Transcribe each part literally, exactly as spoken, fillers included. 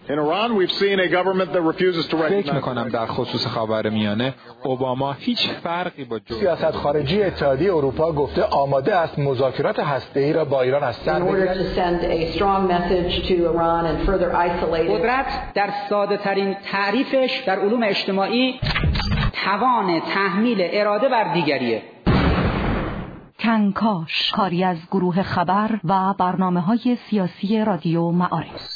فکر میکنم در خصوص خاورمیانه اوباما هیچ فرقی با جو سیاست خارجی اتحادیه اروپا گفته آماده است مذاکرات هسته‌ای را با ایران از سر بگیرد. قدرت در ساده ترین تعریفش در علوم اجتماعی توان تحمیل اراده بر دیگریه. کنکاش، کاری از گروه خبر و برنامه‌های سیاسی رادیو معارف.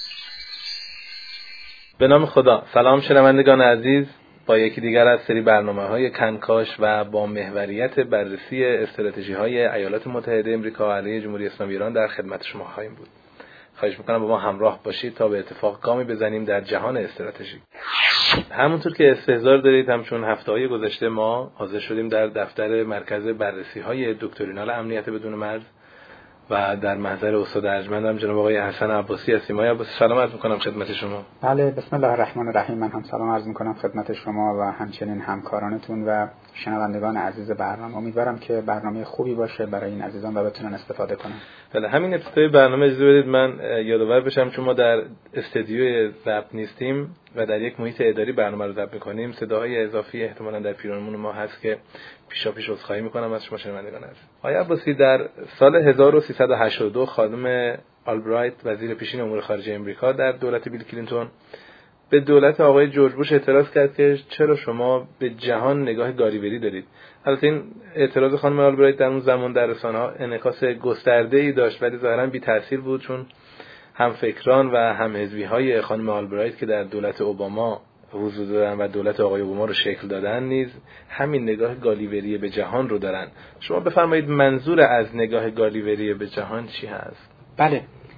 به نام خدا. سلام شنوندگان عزیز، با یکی دیگر از سری برنامه‌های کنکاش و با محوریت بررسی استراتژی‌های ایالات متحده آمریکا علیه جمهوری اسلامی ایران در خدمت شما خواهیم بود. خواهش می‌کنم با ما همراه باشید تا به اتفاق گامی بزنیم در جهان استراتژیک. همونطور که استحضار دارید، همچون هفته‌های گذشته ما حاضر شدیم در دفتر مرکز بررسی‌های دکترینال امنیت بدون مرز و در محضر استاد ارجمندم جناب آقای حسن عباسی هستیم. آقای عباسی سلام عرض می‌کنم خدمت شما. بله، بسم الله الرحمن الرحیم. من هم سلام عرض می‌کنم خدمت شما و همچنین همکارانتون و شنوندگان عزیز برنامه. امیدوارم که برنامه خوبی باشه برای این عزیزان و بتونن استفاده کنن. بله، همین ابتدای برنامه اجازه بدید من یادآور بشم چون ما در استودیوی ضبط نیستیم و در یک محیط اداری برنامه رو ضبط می‌کنیم. صداهای اضافی احتمالاً در پیرامون ما هست که پیشاپیش عذرخواهی می‌کنم از شما شنوندگان عزیز. آقای عباسی، در سال هزار و سیصد و هشتاد و دو خانم آلبرایت وزیر پیشین امور خارجه آمریکا در دولت بیل کلینتون به دولت آقای جورج بوش اعتراض کرد که چرا شما به جهان نگاه گالیوری دارید. البته این اعتراض خانم آلبرایت در اون زمان در رسانه‌ها انعکاس گسترده‌ای داشت ولی ظاهراً بی‌تأثیر بود، چون هم فکران و هم حزبی‌های خانم آلبرایت که در دولت اوباما حضور دارن و دولت آقای اوباما رو شکل دادن نیز همین نگاه گالیوری به جهان رو دارن. شما بفرمایید منظور از نگاه گالیوری به جهان چی هست؟ بله،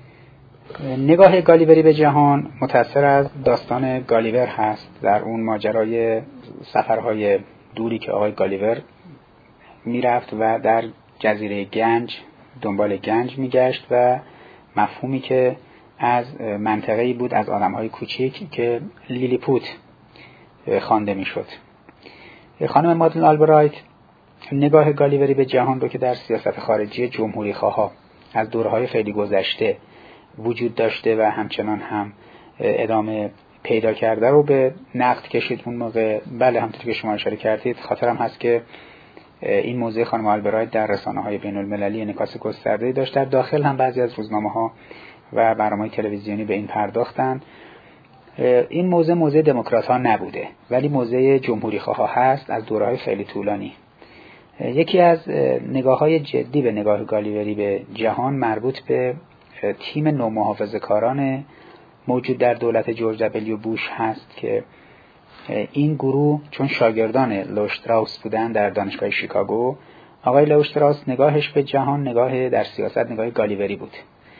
نگاه گالیوری به جهان متأثر از داستان گالیور هست. در اون ماجرای سفرهای دوری که آقای گالیور میرفت و در جزیره گنج دنبال گنج میگشت و مفهومی که از منطقه‌ای بود از آدم‌های کوچیک که لیلیپوت خوانده میشد. خانم مادلن آلبرایت نگاه گالیوری به جهان رو که در سیاست خارجی جمهوری خواها از دورهای خیلی گذشته وجود داشته و همچنان هم ادامه پیدا کرده رو به نقد کشید اون موقع. بله، همونطور که شما اشاره کردید، خاطرم هست که این موضوع خانم آلبرایت در رسانه‌های بین‌المللی انعکاس گسترده‌ای داشت. در داخل هم بعضی از روزنامه‌ها و برنامه‌های تلویزیونی به این پرداختن. این موضوع موضوع دموکرات‌ها نبوده ولی موضوع جمهوری‌خواها هست از دوره‌های خیلی طولانی. یکی از نگاه‌های جدی به نگاه گالیوری به جهان مربوط به تیم نومحافظه‌کاران موجود در دولت جورج دبلیو بوش هست که این گروه چون شاگردان لوشتراوس بودن در دانشگاه شیکاگو، آقای لوشتراوس نگاهش به جهان نگاه در سیاست نگاه گالیوری بود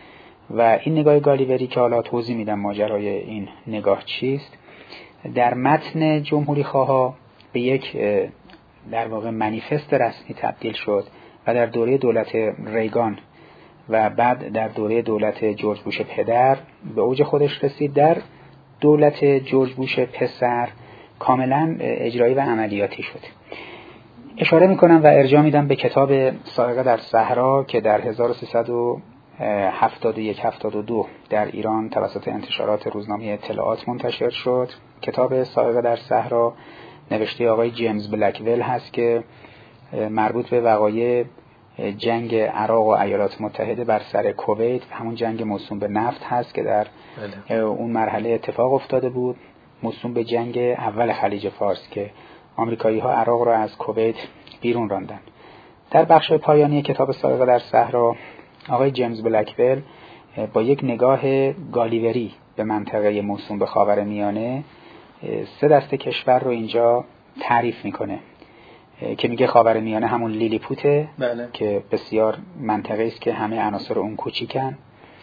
و این نگاه گالیوری که حالا توضیح میدم ماجرای این نگاه چیست، در متن جمهوری خواها به یک در واقع منیفست رسمی تبدیل شد و در دوره دولت ریگان و بعد در دوره دولت جورج بوش پدر به اوج خودش رسید. در دولت جورج بوش پسر کاملا اجرایی و عملیاتی شد. اشاره میکنم و ارجاع میدم به کتاب سائقه در صحرا که در هزار و سیصد و هفتاد و یک هفتاد و دو در ایران توسط انتشارات روزنامه اطلاعات منتشر شد. کتاب سائقه در صحرا نوشته آقای جیمز بلکول هست که مربوط به وقایع جنگ عراق و ایالات متحده بر سر کویت، همون جنگ موسوم به نفت هست که در بله. اون مرحله اتفاق افتاده بود، موسوم به جنگ اول خلیج فارس که آمریکایی ها عراق را از کویت بیرون راندن. در بخش پایانی کتاب سائقه در صحرا آقای جیمز بلکول با یک نگاه گالیوری به منطقه موسوم به خاورمیانه سه دسته کشور رو اینجا تعریف میکنه که میگه خاورمیانه همون لیلیپوته بله. که بسیار منطقه است که همه عناصر اون کوچیکن.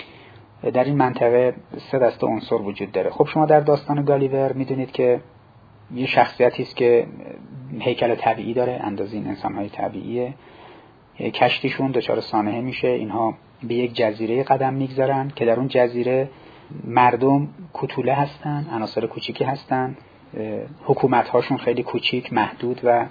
در این منطقه سه دسته عنصر وجود داره. خب شما در داستان گالیور میدونید که یه شخصیتی است که هیکل طبیعی داره، اندازه این انسان‌های طبیعیه. کشتیشون دچار سانحه میشه، اینها به یک جزیره قدم میگذارن که در اون جزیره مردم کوتوله هستن، عناصر کوچیکی هستن، حکومت‌هاشون خیلی کوچیک، محدود و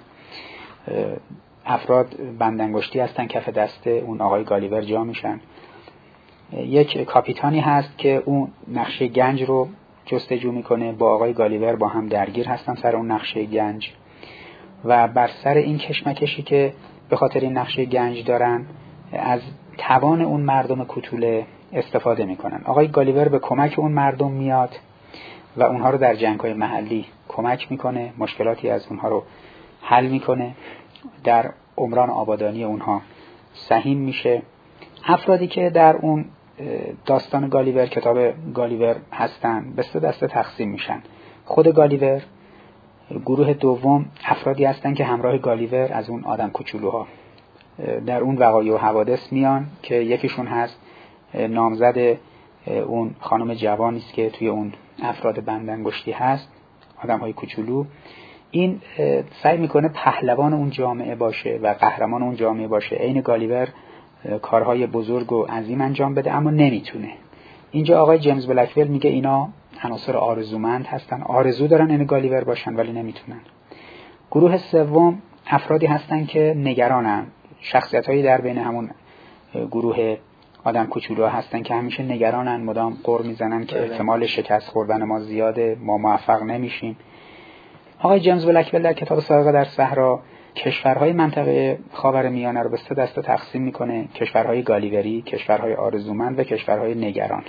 افراد بندانگشتی هستن کف دست اون آقای گالیور جا میشن. یک کاپیتانی هست که اون نقشه گنج رو جستجو میکنه، با آقای گالیور با هم درگیر هستن سر اون نقشه گنج و بر سر این کشمکشی که به خاطر این نقشه گنج دارن از توان اون مردم کوتوله استفاده میکنن. آقای گالیور به کمک اون مردم میاد و اونها رو در جنگ‌های محلی کمک میکنه، مشکلاتی از اونها رو حل میکنه، در عمران آبادانی اونها سهیم میشه. افرادی که در اون داستان گالیور، کتاب گالیور هستن، به سه دسته تقسیم میشن. خود گالیور، گروه دوم افرادی هستن که همراه گالیور از اون آدم کوچولوها در اون وقایع و حوادث میان که یکیشون هست نامزد اون خانم جوانی است که توی اون افراد بندانگشتی هست، آدم‌های کوچولو. این سعی میکنه پهلوان اون جامعه باشه و قهرمان اون جامعه باشه، عین گالیور کارهای بزرگ و عظیم انجام بده، اما نمیتونه. اینجا آقای جیمز بلکول میگه اینا عناصر آرزومند هستن، آرزو دارن این گالیور باشن ولی نمیتونن. گروه سوم افرادی هستن که نگرانن، شخصیتایی در بین همون گروه آدم کوچولوها هستن که همیشه نگرانن، مدام غر میزنن که احتمال شکست خوردن ما زیاده، ما موفق نمیشیم. آقای جیمز بلکول در کتاب سائق در صحرا کشورهای منطقه خاورمیانه رو به سه دسته تقسیم میکنه: کشورهای گالیوری، کشورهای آرزومند و کشورهای نگران.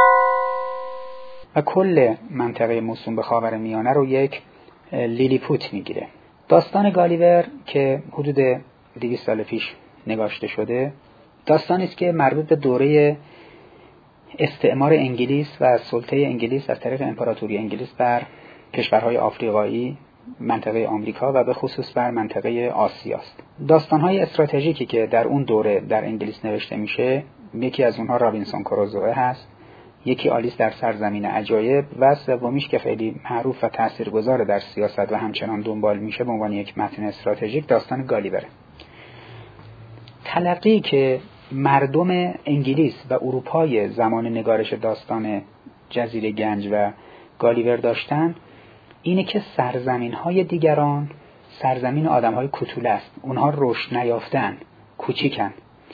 و کل منطقه موسوم به خاورمیانه رو یک لیلیپوت میگیره. داستان گالیور که حدود دویست سال پیش نگاشته شده، داستانی است که مربوط به دوره استعمار انگلیس و سلطه انگلیس از طریق امپراتوری انگلیس بر کشورهای آفریقایی، منطقه آمریکا و به خصوص بر منطقه آسیا است. داستان‌های استراتژیکی که در اون دوره در انگلیس نوشته میشه، یکی از اونها رابینسون کروزوه هست، یکی آلیس در سرزمین عجایب و سومیش که خیلی معروف و تاثیرگذار در سیاست و همچنان دنبال میشه به عنوان یک متن استراتژیک، داستان گالیوره. تلقی که مردم انگلیس و اروپای زمان نگارش داستان جزیره گنج و گالیور داشتن اینه که سرزمین‌های دیگران سرزمین آدم‌های کوتوله است، اونها رشد نیافتن، کوچیکن،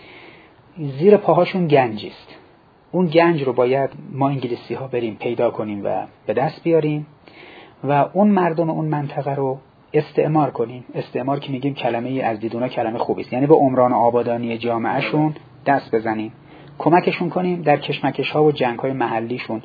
زیر پاهاشون گنجی است. اون گنج رو باید ما انگلیسی‌ها بریم پیدا کنیم و به دست بیاریم و اون مردم اون منطقه رو استعمار کنیم. استعمار که میگیم کلمه از دیدونا کلمه خوبی است، یعنی به عمران آبادانی جامعهشون دست بزنیم، کمکشون کنیم در کشمکش‌ها و جنگ‌های محلیشون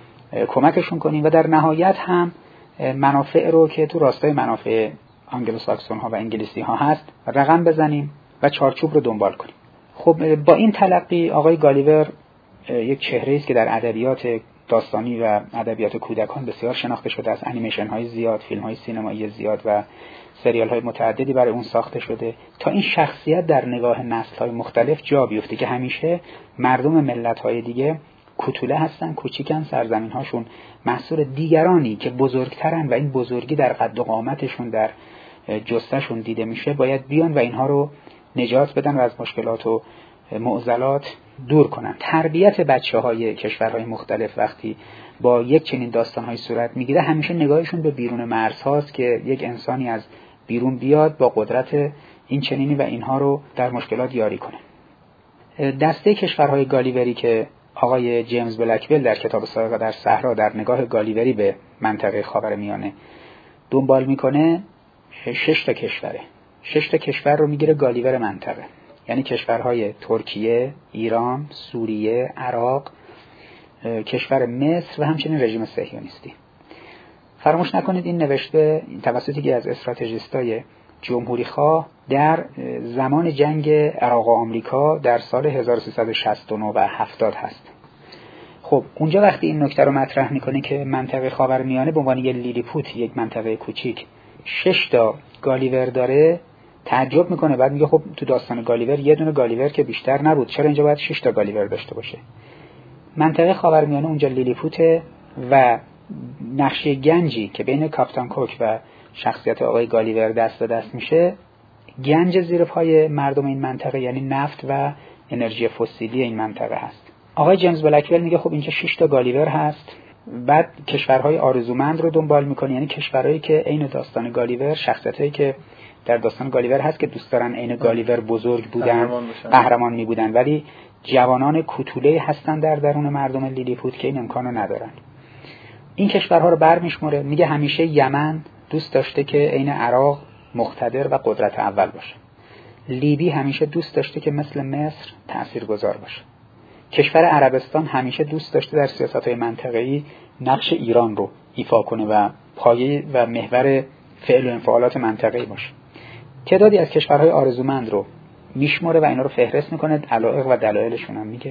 کمکشون کنیم و در نهایت هم منافع رو که تو راستای منافع آنگلوساکسون ها و انگلیسی ها هست رقم بزنیم و چارچوب رو دنبال کنیم. خب با این تلقی آقای گالیور یک چهره است که در ادبیات داستانی و ادبیات کودکان بسیار شناخته شده است. انیمیشن های زیاد، فیلم های سینمایی زیاد و سریال های متعددی برای اون ساخته شده تا این شخصیت در نگاه نسل های مختلف جا بیفته که همیشه مردم ملت های دیگه کوتوله هستن، کوچیکن، سرزمین هاشون محصول دیگرانی که بزرگترن و این بزرگی در قد و قامتشون در جثه‌شون دیده میشه باید بیان و اینها رو نجات بدن و از مشکلات و معضلات دور کنن. تربیت بچه‌های کشورهای مختلف وقتی با یک چنین داستان‌های صورت میگیره همیشه نگاهشون به بیرون مرزهاست که یک انسانی از بیرون بیاد با قدرت این چنینی و اینها رو در مشکلات یاری کنه. دسته کشورهای گالیوری که آقای جیمز بلکول در کتاب سائق در صحرا در نگاه گالیوری به منطقه خاورمیانه دنبال میکنه، شش تا کشوره. شش تا کشور رو میگیره گالیور منطقه، یعنی کشورهای ترکیه، ایران، سوریه، عراق، کشور مصر و همچنین رژیم صهیونیستی. فراموش نکنید این نوشته توسط یکی از استراتژیستای جمهوری خواه در زمان جنگ عراق و آمریکا در سال هزار و سیصد و شصت و نه و هفتاد هست. خب اونجا وقتی این نکته رو مطرح میکنه که منطقه خاورمیانه به عنوان یک لیلیپوت، یک منطقه کوچیک، شش تا گالیور داره، تعجب میکنه. بعد میگه خب تو داستان گالیور یه دونه گالیور که بیشتر نبود، چرا اینجا باید شش تا گالیور داشته باشه؟ منطقه خاورمیانه اونجا لیلیپوته و نقشه گنجی که بین کاپیتان کوک و شخصیت آقای گالیور دست به دست میشه، گنج زیر پای مردم این منطقه یعنی نفت و انرژی فسیلی این منطقه هست. آقای جیمز بلکول میگه خب اینجا شش تا گالیور هست. بعد کشورهای آرزومند رو دنبال میکنه، یعنی کشورهایی که عین داستان گالیور، شخصیتایی که در داستان گالیور هست که دوست دارن عین گالیور بزرگ بودن، قهرمان می بودن، ولی جوانان کوتوله هستن در درون مردم لیلیپوت که این امکانو ندارن. این کشورها رو برمیشمره، میگه همیشه یمن دوست داشته که عین عراق مقتدر و قدرت اول باشه. لیبی همیشه دوست داشته که مثل مصر تاثیرگذار باشه. کشور عربستان همیشه دوست داشته در سیاست‌های منطقه‌ای نقش ایران رو ایفا کنه و پایه و محور فعل و انفعالات منطقه‌ای باشه. تعدادی از کشورهای آرزومند رو میشمره و اینا رو فهرست میکنه، علایق و دلایلشون هم میگه.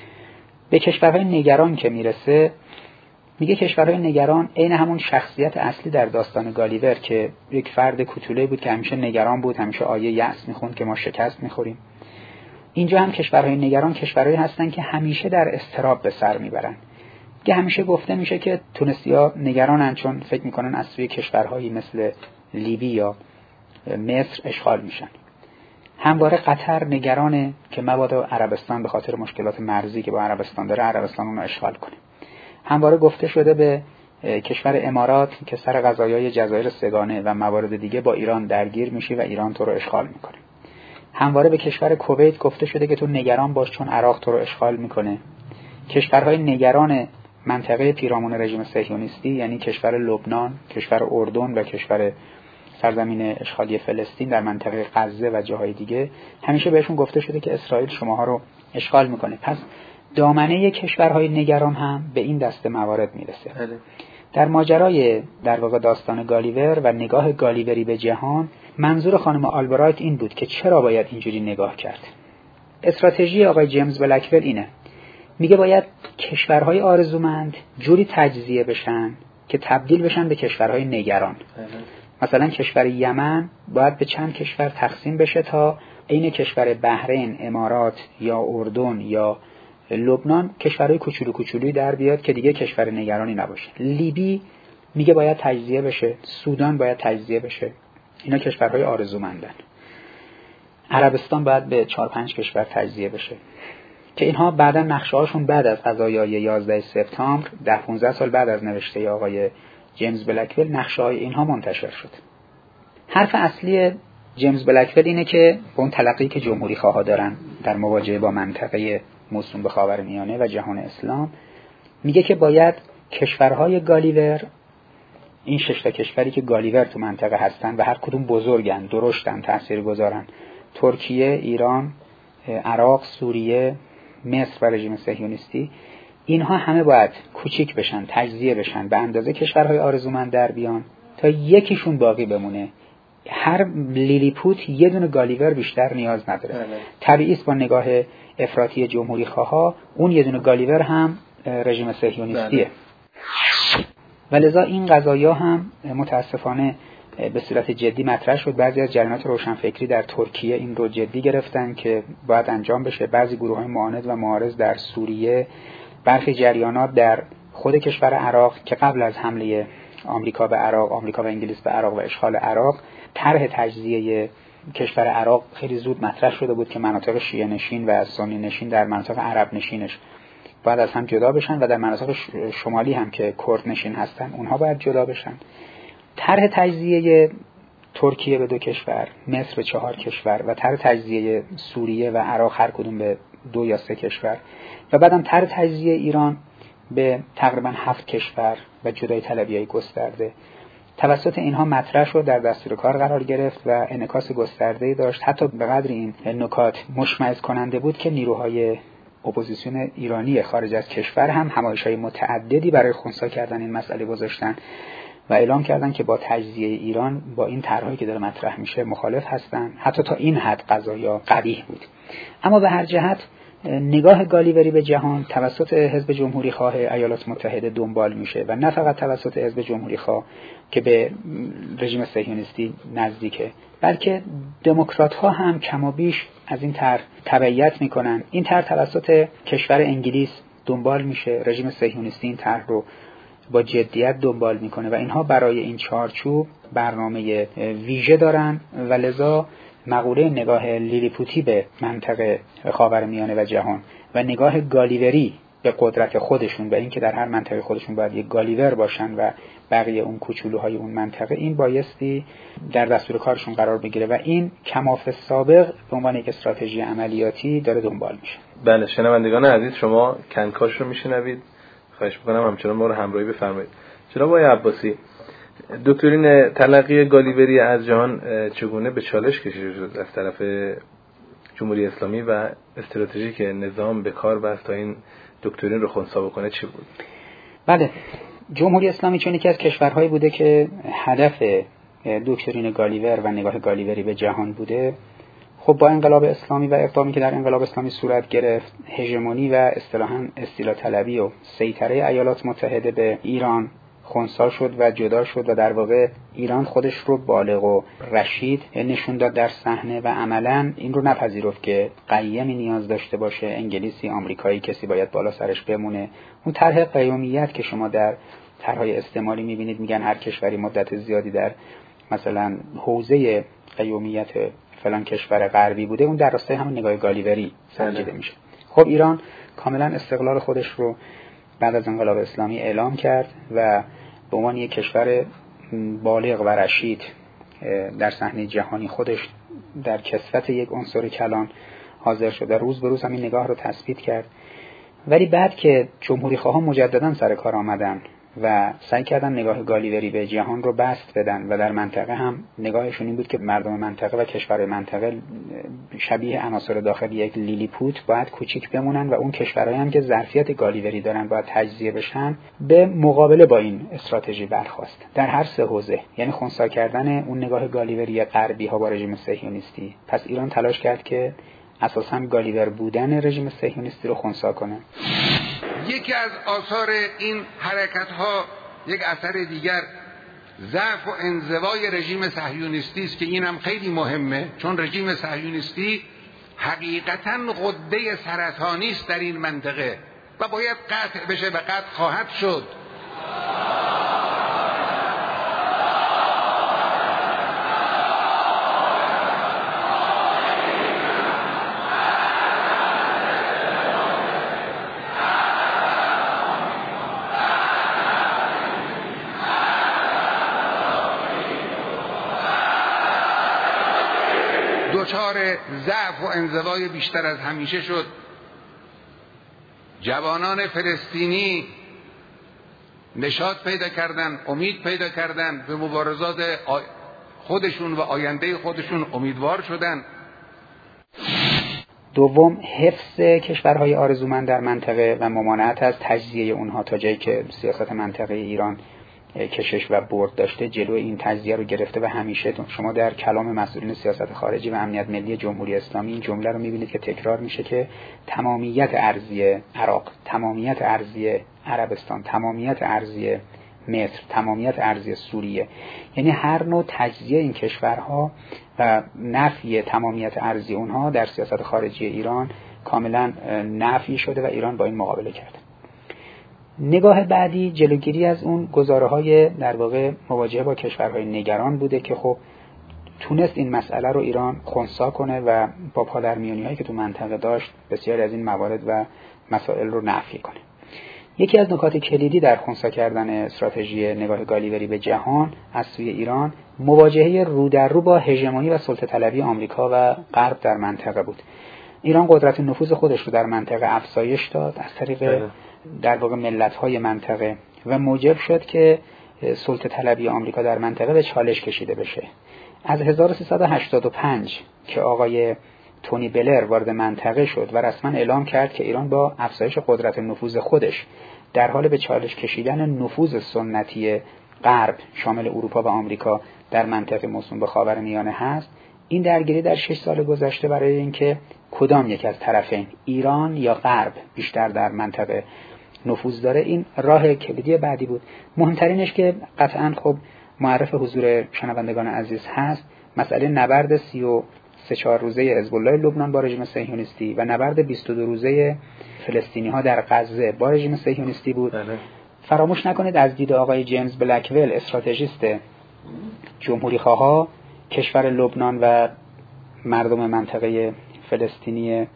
به کشورهای نگران که میرسه، میگه کشورهای نگران عین همون شخصیت اصلی در داستان گالیور که یک فرد کوچولویی بود که همیشه نگران بود، همیشه آیه یأس میخوند که ما شکست میخوریم. اینجا هم کشورهای نگران کشورهایی هستن که همیشه در اضطراب به سر میبرن. که همیشه گفته میشه که تونسی‌ها نگرانن چون فکر میکنن از سوی کشورهایی مثل لیبی یا مصر اشغال میشن. همواره قطر نگرانه که مبادا عربستان به خاطر مشکلات مرزی که با عربستان داره عربستان اون رو اشغال کنه. همواره گفته شده به کشور امارات که سر قضایای جزایر سگانه و موارد دیگه با ایران درگیر میشی و ایران تو رو اشغال میکنه. همواره به کشور کویت گفته شده که تو نگران باش چون عراق تو رو اشغال میکنه. کشورهای نگران منطقه پیرامون رژیم صهیونیستی یعنی کشور لبنان، کشور اردن و کشور سرزمین اشغالی فلسطین در منطقه غزه و جاهای دیگه همیشه بهشون گفته شده که اسرائیل شماها رو اشغال میکنه. پس دامنه کشورهای نگران هم به این دسته موارد میرسه. در ماجرای در واقع داستان گالیور و نگاه گالیوری به جهان، منظور خانم آلبرایت این بود که چرا باید اینجوری نگاه کرد. استراتژی آقای جیمز بلکول اینه، میگه باید کشورهای آرزومند جوری تجزیه بشن که تبدیل بشن به کشورهای نگران. مثلا کشور یمن باید به چند کشور تقسیم بشه تا این کشور بحرین، امارات یا اردن یا لبنان کشورهای کوچولو کوچولویی در بیاد که دیگه کشور نگرانی نباشه. لیبی میگه باید تجزیه بشه، سودان باید تجزیه بشه. اینا کشورهای آرزومندن. عربستان باید به چهار پنج کشور تجزیه بشه که اینها بعدا نقشه‌هاشون بعد از قضایای یازده سپتامبر ده پانزده سال بعد از نوشته آقای جیمز بلکول نقشه‌های اینها منتشر شد. حرف اصلی جیمز بلکول اینه که با اون تلقی که جمهوری خواها دارن در مواجهه با منطقه موسوم به خاورمیانه و جهان اسلام، میگه که باید کشورهای گالیور، این شش تا کشوری که گالیور تو منطقه هستن و هر کدوم بزرگن، درشتن، تاثیرگذارن، ترکیه، ایران، عراق، سوریه، مصر و رژیم صهیونیستی، اینها همه باید کوچیک بشن، تجزیه بشن، به اندازه کشورهای آرزومند در بیان تا یکیشون باقی بمونه. هر لیلیپوت یه دونه گالیور بیشتر نیاز نداره. طبیعی است با نگاه افراطی جمهوری خواها اون یه دونه گالیور هم رژیم صهیونیستیه. ولذا این قضایا هم متاسفانه به صورت جدی مطرح شد. بعضی از جریانات روشنفکری در ترکیه این رو جدی گرفتن که باید انجام بشه. بعضی گروه‌های معاند و معارض در سوریه، برخی جریانات در خود کشور عراق که قبل از حمله آمریکا به عراق، آمریکا و انگلیس به عراق و اشغال عراق، طرح تجزیه کشور عراق خیلی زود مطرح شده بود که مناطق شیعه نشین و سنی نشین در مناطق عرب نشینش باید از هم جدا بشن و در مناطق شمالی هم که کرد نشین هستن اونها باید جدا بشن. طرح تجزیه ترکیه به دو کشور، مصر به چهار کشور و طرح تجزیه سوریه و عراق هر کدوم به دو یا سه کشور و بعدم طرح تجزیه ایران به تقریبا هفت کشور و جدای طلبیای گسترده توسط اینها مطرح شد، در دستور کار قرار گرفت و انعکاس گسترده‌ای داشت. حتی به قدر این نکات مشمئز کننده بود که نیروهای اپوزیسیون ایرانی خارج از کشور هم همایش‌های متعددی برای خنثی کردن این مسئله گذاشتن و اعلام کردن که با تجزیه ایران با این طرحی که داره مطرح میشه مخالف هستن. حتی تا این حد قضایا قبیح بود. اما به هر جهت نگاه گالیوری به جهان توسط حزب جمهوری خواه ایالات متحده دنبال میشه و نه فقط توسط حزب جمهوری خواه که به رژیم صهیونیستی نزدیکه، بلکه دموکرات ها هم کم و بیش از این طرح تبعیت میکنن. این طرح توسط کشور انگلیس دنبال میشه، رژیم صهیونیستی این طرح رو با جدیت دنبال میکنه و اینها برای این چارچوب برنامه ویژه دارن و لذا مقوله نگاه لیلیپوتی به منطقه خاورمیانه و جهان و نگاه گالیوری به قدرت خودشون و اینکه در هر منطقه خودشون باید یک گالیور باشن و بقیه اون کوچولوهای اون منطقه، این بایستی در دستور کارشون قرار بگیره و این کماف سابق به عنوان یک استراتژی عملیاتی داره دنبال میشه. بله، شنوندگان عزیز، شما کنکاش رو میشنوید. خواهش می‌کنم همچنان ما رو همراهی بفرمایید. جناب آقای عباسی، دکترین تلقی گالیوری از جهان چگونه به چالش کشیده شد از طرف جمهوری اسلامی و استراتژی که نظام به کار بست تا این دکترین رو خنثی بکنه چی بود؟ بله، جمهوری اسلامی چون یکی از کشورهایی بوده که هدف دکترین گالیور و نگاه گالیوری به جهان بوده، خب با انقلاب اسلامی و اقدامی که در انقلاب اسلامی صورت گرفت، هژمونی و اصطلاحاً استیلا طلبی و سیطره ایالات متحده به ایران خنثی شد و جدا شد و در واقع ایران خودش رو بالغ و رشید نشون داد در صحنه و عملاً این رو نپذیرفت که قیمی نیاز داشته باشه، انگلیسی، آمریکایی، کسی باید بالا سرش بمونه. اون طرح قیومیت که شما در طرح‌های استعماری می‌بینید، میگن هر کشوری مدت زیادی در مثلا حوزه قیومیت فلان کشور غربی بوده، اون در راستای همون نگاه گالیوری سنجیده میشه. خب ایران کاملا استقلال خودش رو بعد از انقلاب اسلامی اعلام کرد و به عنوان یک کشور بالغ و رشید در صحنه جهانی خودش در کسوت یک عنصر کلان حاضر شد و روز به روز همین نگاه رو تثبیت کرد. ولی بعد که جمهوری خواهان مجددا سر کار آمدن و سعی کردن نگاه گالیوری به جهان رو بسط بدن و در منطقه هم نگاهشون این بود که مردم منطقه و کشور منطقه شبیه عناصر داخلی یک لیلیپوت باید کوچیک بمونن و اون کشورهایی هم که ظرفیت گالیوری دارن باید تجزیه بشن، به مقابله با این استراتژی برخاست در هر سه حوزه، یعنی خنثی کردن اون نگاه گالیوری غربی ها با رژیم صهیونیستی. پس ایران تلاش کرد که اساساً گالیور بودن رژیم صهیونیستی رو خنثی کنه. یکی از آثار این حرکت ها، یک اثر دیگر، ضعف و انزوای رژیم صهیونیستی است که اینم خیلی مهمه، چون رژیم صهیونیستی حقیقتاً غده سرطانی است در این منطقه و باید قطع بشه و قطع خواهد شد. دچار ضعف و انزوای بیشتر از همیشه شد. جوانان فلسطینی نشاط پیدا کردن، امید پیدا کردن، به مبارزات خودشون و آینده خودشون امیدوار شدن. دوم، حفظ کشورهای آرزومند در منطقه و ممانعت از تجزیه اونها تا جایی که سیاست منطقه ایران کشش و برد داشته جلو این تجزیه رو گرفته و همیشه شما در کلام مسئولین سیاست خارجی و امنیت ملی جمهوری اسلامی این جمله رو می‌بینید که تکرار میشه که تمامیت ارضی عراق، تمامیت ارضی عربستان، تمامیت ارضی مصر، تمامیت ارضی سوریه، یعنی هر نوع تجزیه این کشورها و نفی تمامیت ارضی اونها در سیاست خارجی ایران کاملا نفی شده و ایران با این مقابله کرده. نگاه بعدی جلوگیری از اون گزاره‌های در واقع مواجهه با کشورهای نگران بوده که خب تونست این مسئله رو ایران خنثی کنه و با پادرمیونی‌هایی که تو منطقه داشت بسیاری از این موارد و مسائل رو نفی کنه. یکی از نکات کلیدی در خنثی کردن استراتژی نگاه گالیوری به جهان از سوی ایران مواجهه رو در رو با هژمونی و سلطه طلبی آمریکا و غرب در منطقه بود. ایران قدرت نفوذ خودش رو در منطقه افزایش داد از طریق در واقع ملت‌های منطقه و موجب شد که سلطه طلبی آمریکا در منطقه به چالش کشیده بشه. از هزار و سیصد و هشتاد و پنج که آقای تونی بلر وارد منطقه شد و رسما اعلام کرد که ایران با افزایش قدرت نفوذ خودش در حال به چالش کشیدن نفوذ سنتی غرب شامل اروپا و آمریکا در منطقه موسوم به خاورمیانه هست، این درگیری در شش سال گذشته برای اینکه کدام یک از طرفین ایران یا غرب بیشتر در منطقه نفوذ داره، این راه کلیدی بعدی بود. مهمترینش که قطعاً خب معرف حضور شنوندگان عزیز هست، مسئله نبرد سی و سه چهار روزه حزب الله لبنان با رژیم صهیونیستی و نبرد بیست و دو روزه فلسطینی‌ها در غزه با رژیم صهیونیستی بود. بله. فراموش نکنید از دید آقای جیمز بلکول استراتژیست جمهوری خواها، کشور لبنان و مردم منطقه فلسطینی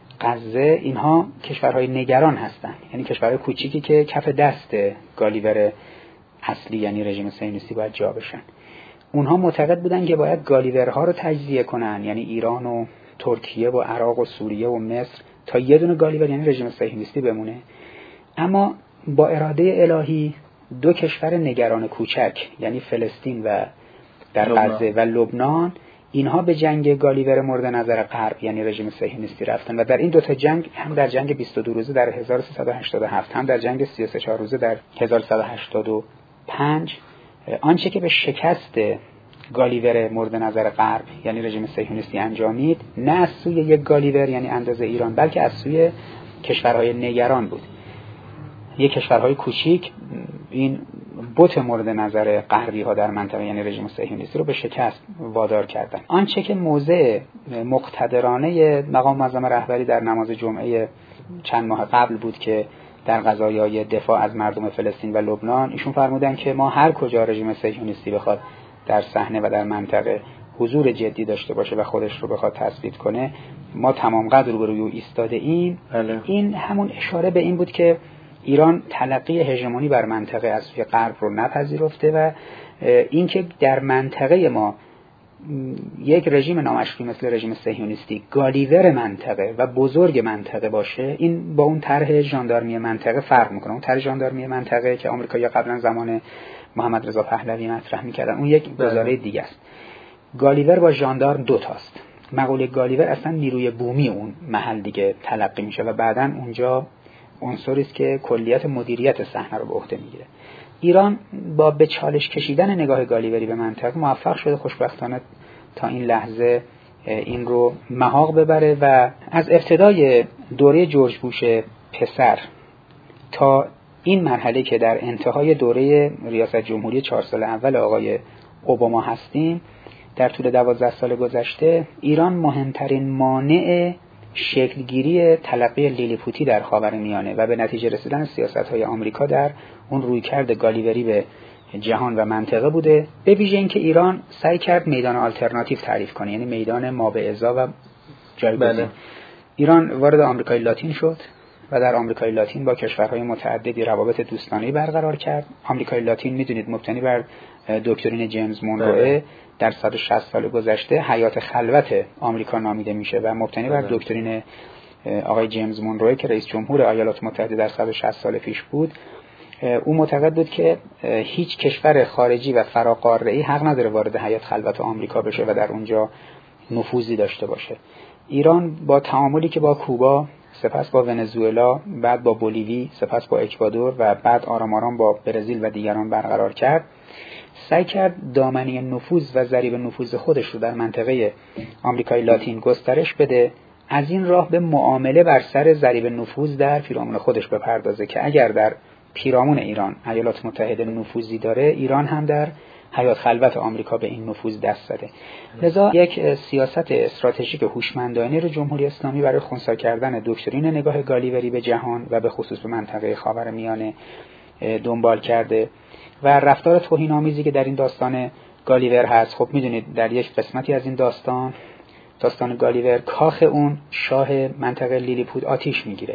غزه اینها کشورهای نگران هستند، یعنی کشورهای کوچیکی که کف دست گالیور اصلی یعنی رژیم صهیونیستی باید جا بشن. اونها معتقد بودن که باید گالیورها رو تجزیه کنن، یعنی ایران و ترکیه و عراق و سوریه و مصر، تا یه دونه گالیور یعنی رژیم صهیونیستی بمونه. اما با اراده الهی دو کشور نگران کوچک یعنی فلسطین و در غزه و لبنان، اینها به جنگ گالیور مورد نظر غرب یعنی رژیم صهیونیستی رفتن و در این دو تا جنگ، هم در جنگ بیست و دو روزه در هزار و سیصد و هشتاد و هفت هم در جنگ سی و سه چهار روزه در هزار و سیصد و هشتاد و پنج، آنچه که به شکست گالیور مورد نظر غرب یعنی رژیم صهیونیستی انجامید، نه از سوی یک گالیور یعنی اندازه ایران، بلکه از سوی کشورهای نگران بود. یک کشورهای کوچیک این بت مورد نظر غربی ها در منطقه یعنی رژیم صهیونیستی رو به شکست وادار کردن. آنچه که موضع مقتدرانه مقام معظم رهبری در نماز جمعه چند ماه قبل بود که در قضایای دفاع از مردم فلسطین و لبنان، ایشون فرمودن که ما هر کجا رژیم صهیونیستی بخواد در صحنه و در منطقه حضور جدی داشته باشه و خودش رو بخواد تثبیت کنه، ما تمام قدر رو روی ایستاده ایم. این همون اشاره به این بود که ایران تلقی هژمونی بر منطقه از سوی غرب رو نپذیرفته و اینکه در منطقه ما یک رژیم نامشروع مثل رژیم صهیونیستی گالیور منطقه و بزرگ منطقه باشه، این با اون طرح ژاندارمی منطقه فرق میکنه. اون طرح ژاندارمی منطقه که آمریکایی‌ها قبلا زمان محمد رضا پهلوی مطرح میکردن، اون یک گزاره دیگه است. گالیور با ژاندارم دو تاست. مقوله گالیور اصلا نیروی بومی اون محل دیگه تلقی میشه و بعداً اونجا عنصری است که کلیت مدیریت صحنه رو به عهده میگیره. ایران با به چالش کشیدن نگاه گالیوری به منطقه موفق شده خوشبختانه تا این لحظه این رو محاق ببره و از ابتدای دوره جورج بوش پسر تا این مرحله که در انتهای دوره ریاست جمهوری چهار سال اول آقای اوباما هستیم، در طول دوازده سال گذشته ایران مهمترین مانع شکلگیری تلقی لیلیپوتی در خاورمیانه و به نتیجه رسیدن سیاست‌های آمریکا در اون رویکرد گالیوری به جهان و منطقه بوده. به ویژه اینکه ایران سعی کرد میدان آلترناتیو تعریف کنه، یعنی میدان مابعضا و جایگزین. بله. ایران وارد آمریکای لاتین شد و در آمریکای لاتین با کشورهای متعددی روابط دوستانه‌ای برقرار کرد. آمریکای لاتین میدونید مبتنی بر دکترین جیمز مونروه در صد و شصت سال گذشته حیات خلوت آمریکا نامیده میشه و مبتنی بر دکترین آقای جیمز مونروه که رئیس جمهور ایالات متحده در صد و شصت سال پیش بود. او معتقد بود که هیچ کشور خارجی و فراقاره‌ای حق نداره وارد حیات خلوت آمریکا بشه و در اونجا نفوذی داشته باشه. ایران با تعاملی که با کوبا، سپس با ونزوئلا، بعد با بولیوی، سپس با اکوادور و بعد آرام آرام با برزیل و دیگران برقرار کرد، سعی کرد دامنه نفوذ و ضریب نفوذ خودش رو در منطقه آمریکای لاتین گسترش بده، از این راه به معامله بر سر ضریب نفوذ در پیرامون خودش بپردازه که اگر در پیرامون ایران ایالات متحده نفوذی داره، ایران هم در حیات خلوت آمریکا به این نفوذ دست زده. لذا یک سیاست استراتژیک هوشمندانه رو جمهوری اسلامی برای خنثی کردن دکترین نگاه گالیوری به جهان و به خصوص به منطقه خاورمیانه دنبال کرده و رفتار توهین‌آمیزی که در این داستان گالیور هست. خب میدونید در یک قسمتی از این داستان داستان گالیور، کاخ اون شاه منطقه لیلیپوت آتیش میگیره.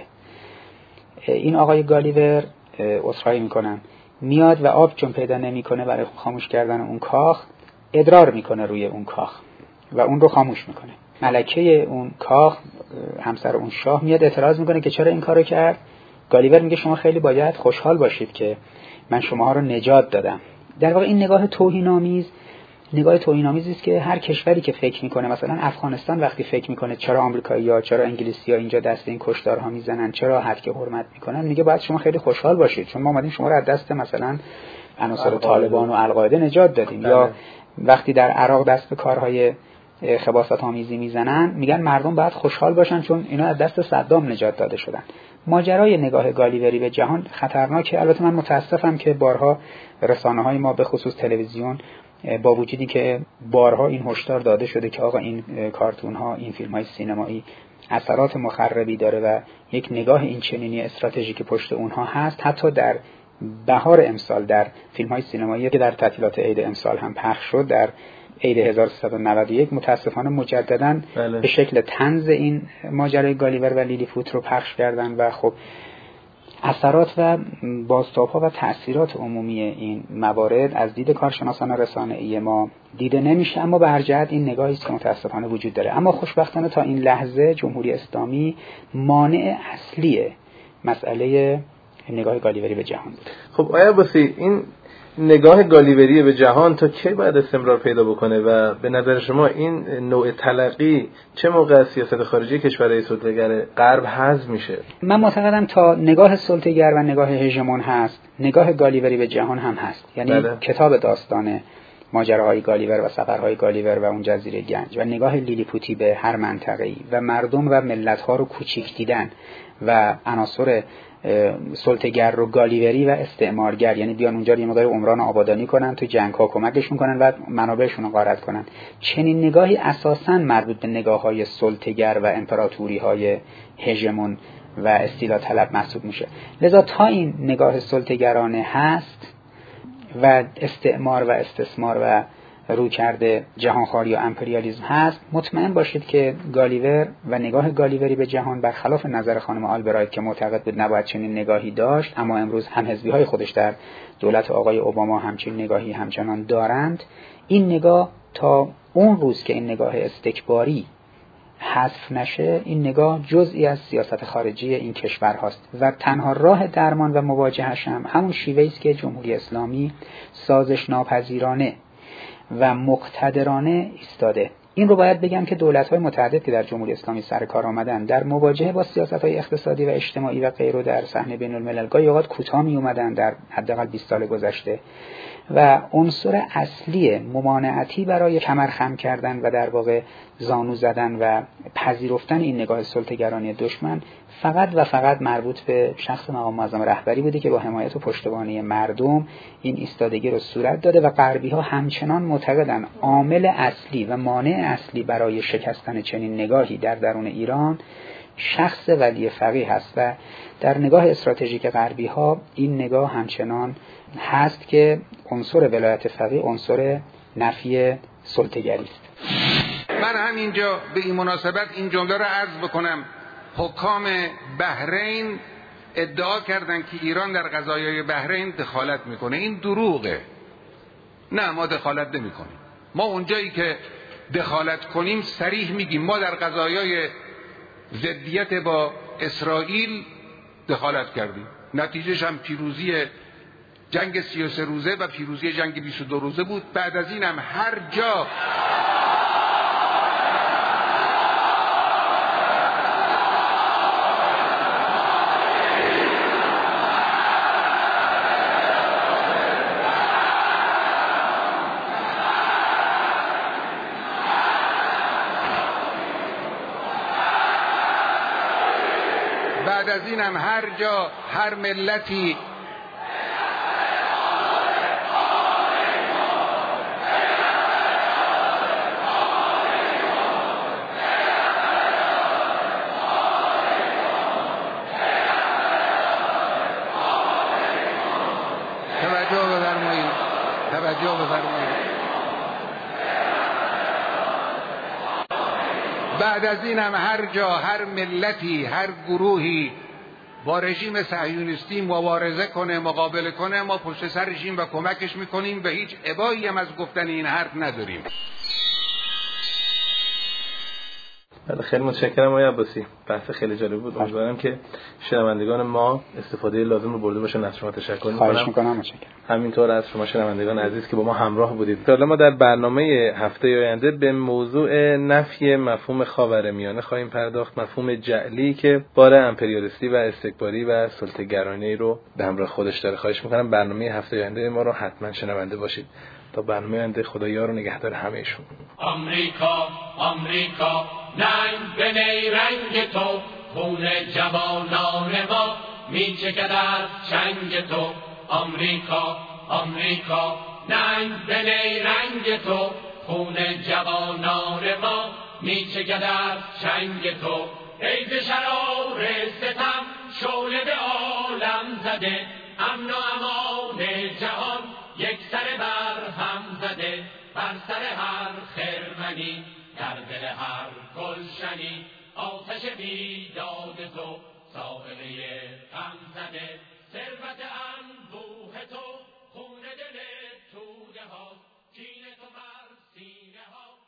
این آقای گالیور، عذرخواهی میکنم، میاد و آب چون پیدا نمیکنه برای خاموش کردن اون کاخ، ادرار میکنه روی اون کاخ و اون رو خاموش میکنه. ملکه اون کاخ، همسر اون شاه، میاد اعتراض میکنه که چرا این کارو کرد. گالیور میگه شما خیلی باید خوشحال باشید که من شماها رو نجات دادم. در واقع این نگاه توهین‌آمیز نگاه توهین‌آمیزی است که هر کشوری که فکر میکنه، مثلا افغانستان وقتی فکر میکنه چرا آمریکایی‌ها، چرا انگلیسی‌ها اینجا دست این کشتارها میزنن، چرا حق حرمت میکنن، میگه باید شما خیلی خوشحال باشید چون ما اومدیم شما رو از دست مثلا عناصر طالبان و القاعده نجات دادیم. بله. یا وقتی در عراق دست به کارهای خباثت آمیزی میزنن، میگن مردم باید خوشحال باشن چون اینا از دست صدام نجات داده شدن. ماجرای نگاه گالیوری به جهان خطرناکه. البته من متاسفم که بارها رسانه‌های ما به خصوص تلویزیون، با وجودی که بارها این هشدار داده شده که آقا این کارتون ها، این فیلم های سینمایی اثرات مخربی داره و یک نگاه این چنینی استراتژیک پشت اونها هست، حتی در بهار امسال در فیلم های سینمایی که در تعطیلات عید امسال هم پخش شد، در عید هزار و سیصد و نود و یک متاسفانه مجدداً بله. به شکل طنز این ماجرای گالیور و لیلیپوت رو پخش کردن و خب اثرات و بازتاب‌ها و تأثیرات عمومی این موارد از دید کارشناسان رسانه‌ای ما دیده نمیشه، اما به هر جهت این نگاهی است که متاسفانه وجود داره. اما خوشبختانه تا این لحظه جمهوری اسلامی مانع اصلی مسئله نگاه گالیوری به جهان بود. خب آیا عباسی این نگاه گالیوری به جهان تا کی باید استمرار پیدا بکنه و به نظر شما این نوع تلقی چه موقع از سیاست خارجی کشورهای سلطه‌گر غرب حذف میشه؟ من معتقدم تا نگاه سلطه‌گر و نگاه هژمون هست، نگاه گالیوری به جهان هم هست. یعنی بله. کتاب داستان ماجراهای گالیور و سفرهای گالیور و اون جزیره گنج و نگاه لیلیپوتی به هر منطقه‌ای و مردم و ملت‌ها رو کوچیک دیدن و عناصر سلطه‌گر رو گالیوری و استعمارگر، یعنی بیان اونجا یه مقدار عمران آبادانی کنن، تو جنگ‌ها کمکشون کنن و منابعشون رو غارت کنن. چنین نگاهی اساساً مربوط به نگاه‌های سلطه‌گر و امپراتوری‌های هژمون و استیلا طلب محسوب میشه. لذا تا این نگاه سلطه‌گرانه هست و استعمار و استثمار و رویکرد جهانخواری و امپریالیسم هست، مطمئن باشید که گالیور و نگاه گالیوری به جهان برخلاف نظر خانم آلبرایت که معتقد بود نباید چنین نگاهی داشت، اما امروز هم حزبی‌های خودش در دولت آقای اوباما همچین نگاهی همچنان دارند، این نگاه تا اون روز که این نگاه استکباری حذف نشه، این نگاه جزئی از سیاست خارجی این کشور هاست و تنها راه درمان و مواجهش هم همون شیوهی است که جمهوری اسلامی سازش ناپذیرانه و مقتدرانه ایستاده. این رو باید بگم که دولت‌های متعدد که در جمهوری اسلامی سر کار آمدن در مواجهه با سیاست‌های اقتصادی و اجتماعی و غیره در صحنه بین‌الملل گاهی اوقات کوتاه می‌اومدن در حداقل بیست سال گذشته و عنصر اصلی ممانعتی برای کمر خم کردن و در واقع زانو زدن و پذیرفتن این نگاه سلطه‌گرانی دشمن فقط و فقط مربوط به شخص مقام معظم رهبری بوده که با حمایت و پشتیبانی مردم این ایستادگی رو صورت داده و غربی‌ها همچنان معتقدن عامل اصلی و مانع اصلی برای شکستن چنین نگاهی در درون ایران شخص ولی فقیه هست و در نگاه استراتژیک غربی‌ها این نگاه همچنان هست که عنصر ولایت فقیه عنصر نفی سلطه‌گری است. من همینجا به این مناسبت این جمله رو عرض بکنم. حکام بحرین ادعا کردن که ایران در قضایای بحرین دخالت میکنه. این دروغه. نه، ما دخالت نمیکنیم. ما اونجایی که دخالت کنیم صریح میگیم ما در قضایای ضدیت با اسرائیل دخالت کردیم. نتیجهش هم پیروزی جنگ سی و سه روزه و پیروزی جنگ بیست و دو روزه بود. بعد از این هم هر جا بعد از این هم هر جا هر ملتی توجه بفرمایید توجه بفرمایید بعد از این هم هر جا هر ملتی هر گروهی با رژیم صهیونیستی مبارزه کنه مقابله کنه ما پشت سر رژیم و کمکش میکنیم و هیچ ابایی هم از گفتن این حرف نداریم. بله، خیلی متشکرم آقای عباسی. بحث خیلی جالب بود. امیدوارم که شنوندگان ما استفاده لازم رو برده باشن. از شما تشکر می‌کنم. خواهش می‌کنم. متشکرم. همینطور از شما شنوندگان عزیز که با ما همراه بودید. حالا ما در برنامه هفته آینده به موضوع نفی مفهوم خاورمیانه خواهیم پرداخت، مفهوم جعلی که بار امپریالیستی و استکباری و سلطه‌گرانی رو به همراه خودش داره. خواهش می‌کنم برنامه هفته آینده ما رو حتما شنونده باشید. تا برنامه آینده خدا یار و نگهدار همه‌شون. آمریکا آمریکا ننگ به نیرنگ تو، خون جوانان ما میچکد از چنگ تو. آمریکا آمریکا ننگ به نیرنگ تو، خون جوانان ما میچکد از چنگ تو. ای ز شرار ستم شعله به عالم زده، امن و امان جهان یک سر بر هم زده. بر سر هر خرمنی در دل هر گلشنی، آتش بیداد تو ساحله غم زده. ثروت انبوه تو خون دل توده ها، کین تو بر سینه ها.